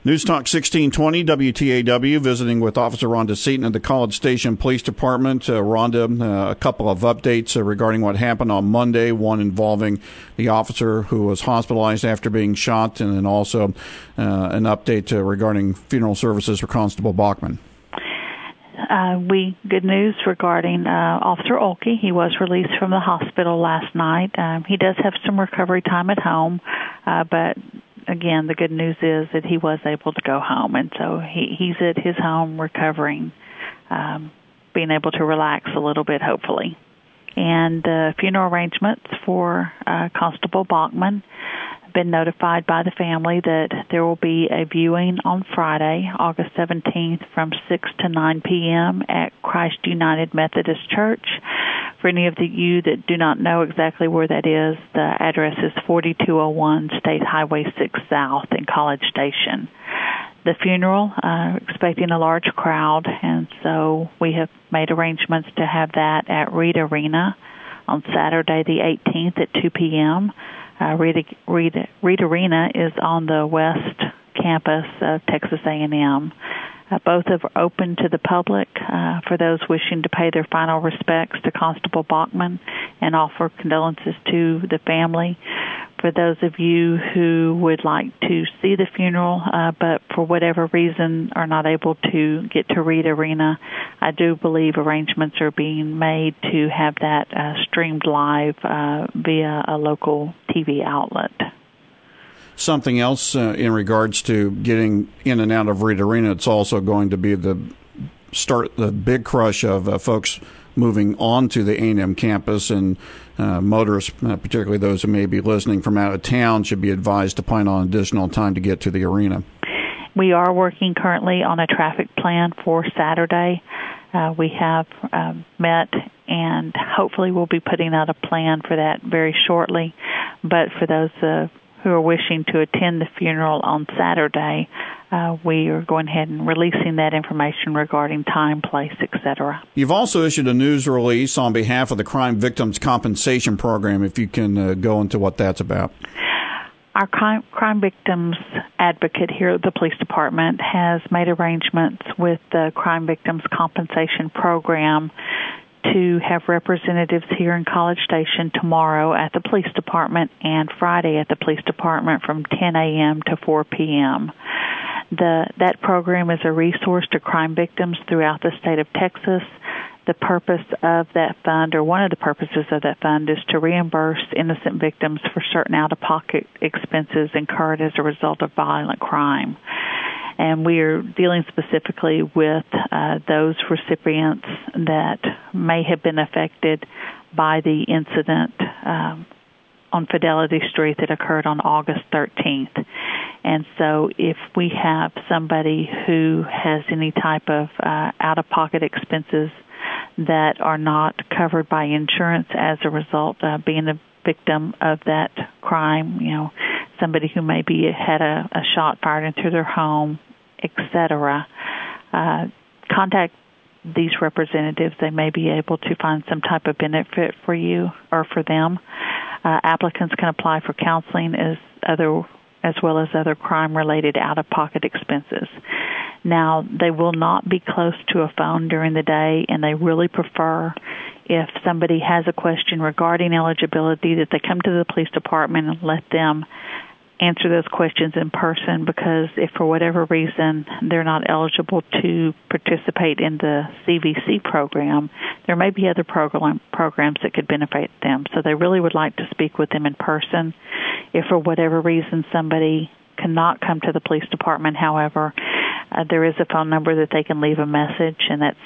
News Talk 1620 WTAW, visiting with Officer Rhonda Seaton of the College Station Police Department. Rhonda, a couple of updates regarding what happened on Monday, one involving the officer who was hospitalized after being shot, and then also an update regarding funeral services for Constable Bachman. Good news regarding Officer Olke. He was released from the hospital last night. He does have some recovery time at home, but again, the good news is that he was able to go home, and so he's at his home recovering, being able to relax a little bit, hopefully. And funeral arrangements for Constable Bachman have been notified by the family that there will be a viewing on Friday, August 17th from 6 to 9 p.m. at Christ United Methodist Church. For any of you that do not know exactly where that is, the address is 4201 State Highway 6 South in College Station. The funeral, expecting a large crowd, and so we have made arrangements to have that at Reed Arena on Saturday the 18th at 2 p.m. Reed Arena is on the west campus of Texas A&M. Both are open to the public for those wishing to pay their final respects to Constable Bachman and offer condolences to the family. For those of you who would like to see the funeral but for whatever reason are not able to get to Reed Arena, I do believe arrangements are being made to have that streamed live via a local TV outlet. Something else in regards to getting in and out of Reed Arena, it's also going to be the big crush of folks moving on to the A&M campus, and motorists, particularly those who may be listening from out of town, should be advised to plan on additional time to get to the arena. We are working currently on a traffic plan for Saturday. We have met, and hopefully we'll be putting out a plan for that very shortly. But for those who are wishing to attend the funeral on Saturday, we are going ahead and releasing that information regarding time, place, etc. You've also issued a news release on behalf of the Crime Victims Compensation Program, if you can go into what that's about. Our crime victims advocate here at the police department has made arrangements with the Crime Victims Compensation Program to have representatives here in College Station tomorrow at the police department and Friday at the police department from 10 a.m. to 4 p.m. That program is a resource to crime victims throughout the state of Texas. The purpose of that fund, or one of the purposes of that fund, is to reimburse innocent victims for certain out-of-pocket expenses incurred as a result of violent crime. And we are dealing specifically with those recipients that may have been affected by the incident on Fidelity Street that occurred on August 13th. And so if we have somebody who has any type of out-of-pocket expenses that are not covered by insurance as a result of being a victim of that crime, somebody who maybe had a shot fired into their home, etc., contact these representatives. They may be able to find some type of benefit for you or for them. Applicants can apply for counseling as well as other crime-related out-of-pocket expenses. Now, they will not be close to a phone during the day, and they really prefer if somebody has a question regarding eligibility that they come to the police department and let them answer those questions in person, because if for whatever reason they're not eligible to participate in the CVC program, there may be other programs that could benefit them. So they really would like to speak with them in person. If for whatever reason somebody cannot come to the police department, however, there is a phone number that they can leave a message, and that's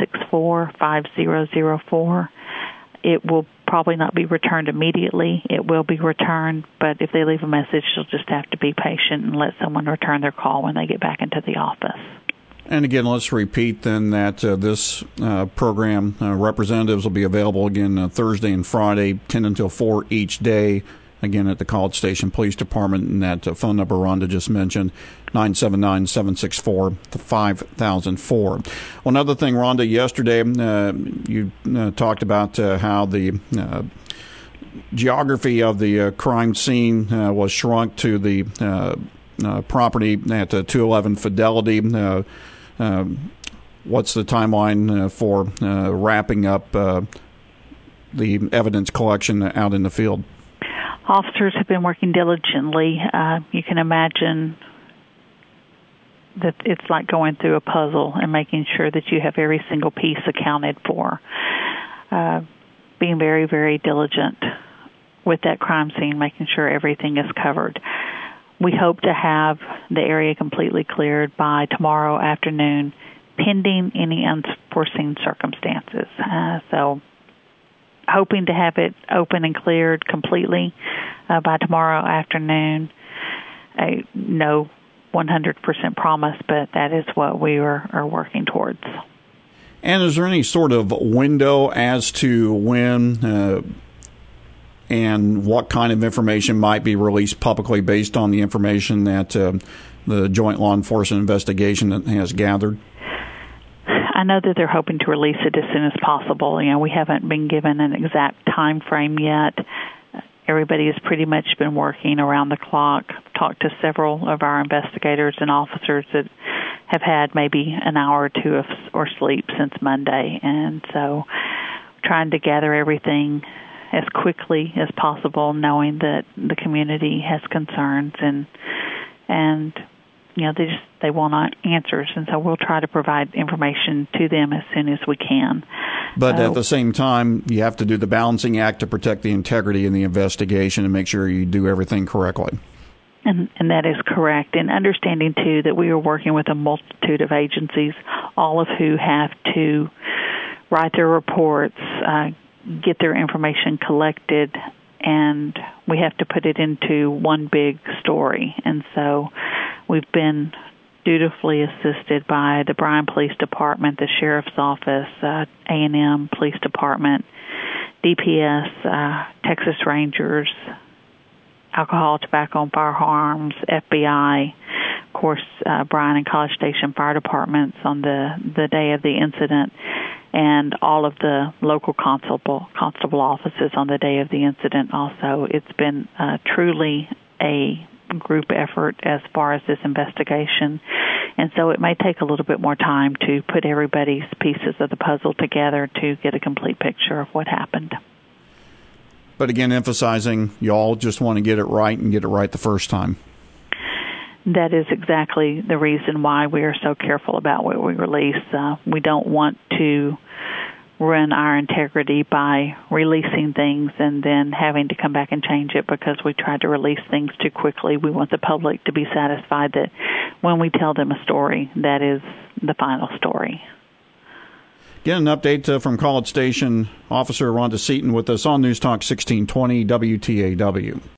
764-5004. It will probably not be returned immediately. It will be returned, but if they leave a message, you'll just have to be patient and let someone return their call when they get back into the office. And again, let's repeat then that this program representatives will be available again Thursday and Friday, 10 until 4 each day, again at the College Station Police Department, and that phone number Rhonda just mentioned, 979-764-5004. Well, another thing, Rhonda, yesterday you talked about how the geography of the crime scene was shrunk to the property at 211 Fidelity. What's the timeline for wrapping up the evidence collection out in the field? Officers have been working diligently. You can imagine that it's like going through a puzzle and making sure that you have every single piece accounted for. Being very, very diligent with that crime scene, making sure everything is covered. We hope to have the area completely cleared by tomorrow afternoon, pending any unforeseen circumstances. So hoping to have it open and cleared completely by tomorrow afternoon. No 100% promise, but that is what we are working towards. And is there any sort of window as to when and what kind of information might be released publicly based on the information that the Joint Law Enforcement Investigation has gathered? I know that they're hoping to release it as soon as possible. We haven't been given an exact time frame yet. Everybody has pretty much been working around the clock. Talked to several of our investigators and officers that have had maybe an hour or two or sleep since Monday, and so trying to gather everything as quickly as possible, knowing that the community has concerns and they want answers, and so we'll try to provide information to them as soon as we can. But at the same time, you have to do the balancing act to protect the integrity in the investigation and make sure you do everything correctly. And that is correct. And understanding, too, that we are working with a multitude of agencies, all of who have to write their reports, get their information collected, and we have to put it into one big story. And so we've been dutifully assisted by the Bryan Police Department, the Sheriff's Office, A&M Police Department, DPS, Texas Rangers, Alcohol, Tobacco, and Firearms, FBI, of course, Bryan and College Station Fire Departments on the day of the incident, and all of the local constable offices on the day of the incident also. It's been truly a group effort as far as this investigation, and so it may take a little bit more time to put everybody's pieces of the puzzle together to get a complete picture of what happened. But again, emphasizing you all just want to get it right and get it right the first time. That is exactly the reason why we are so careful about what we release. We don't want to ruin our integrity by releasing things and then having to come back and change it because we tried to release things too quickly. We want the public to be satisfied that when we tell them a story, that is the final story. Get an update from College Station Officer Rhonda Seaton with us on News Talk 1620 WTAW.